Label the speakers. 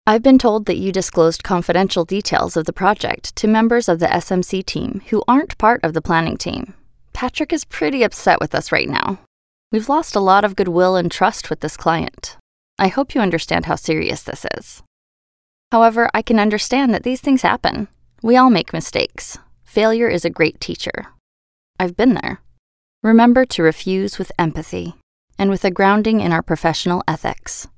Speaker 1: I've been told that you disclosed confidential details of the project to members of the SMC team who aren't part of the planning team. Patrick is pretty upset with us right now. We've lost a lot of goodwill and trust with this client. I hope you understand how serious this is. However, I can understand that these things happen. We all make mistakes. Failure is a great teacher. I've been there. Remember to refuse with empathy and with a grounding in our professional ethics.